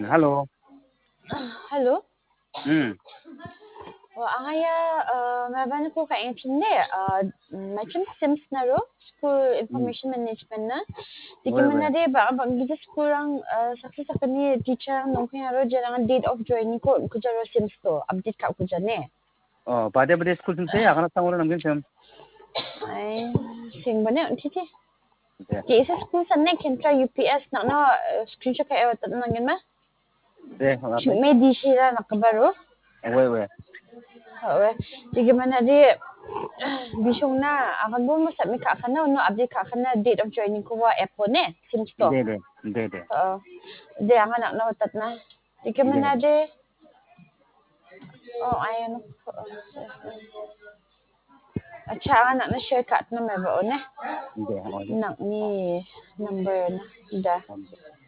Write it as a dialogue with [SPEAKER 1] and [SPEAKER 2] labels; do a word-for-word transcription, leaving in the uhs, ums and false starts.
[SPEAKER 1] Hello.
[SPEAKER 2] Hello.
[SPEAKER 1] Hmm.
[SPEAKER 2] Oh, angaya mabana ko ka intinde macam Sims na ro school
[SPEAKER 1] Hmm.
[SPEAKER 2] information management na
[SPEAKER 1] Wait,
[SPEAKER 2] tigman na
[SPEAKER 1] wait.
[SPEAKER 2] de ba bang gita sekurang saksa sa kani teacher nong kaya ro jangan date of joining ko ko jaro Sims to update ka ko jane
[SPEAKER 1] Oh, pada pada school sim saya akan datang orang namanya sim.
[SPEAKER 2] ay sing bane titi
[SPEAKER 1] Deh,
[SPEAKER 2] ti sa school sa ne kentra U P S na na screenshot ka ewa tan nangin ma
[SPEAKER 1] deh, apa?
[SPEAKER 2] me di sira nakabaro
[SPEAKER 1] Wait, wait.
[SPEAKER 2] Oo. Sige man na di bisong na akan mo masat mi ka kana no update ka kana date of joining ko wa app ko ne Sims to.
[SPEAKER 1] Deh, deh, deh, deh,
[SPEAKER 2] Oo. Di ang anak na utat na. Sige man
[SPEAKER 1] deh,
[SPEAKER 2] na di. Oh ayun. At siya anak na share cut na may ba ne.
[SPEAKER 1] deh. Oh, deh.
[SPEAKER 2] Nak ni number na da.